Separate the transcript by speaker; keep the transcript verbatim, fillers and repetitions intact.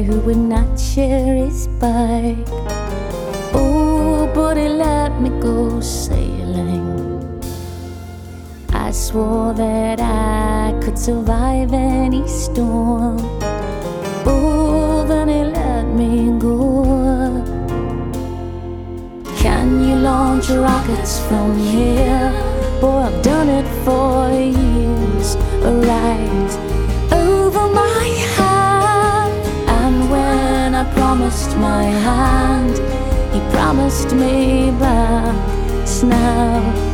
Speaker 1: who would not share his bike. Oh, but he let me go sailing. I swore that I could survive any storm. Oh, then he let me go. Can you launch rockets from here? Boy, I've done it for years. Right over my head. And when I promised my hand, he promised me back. Now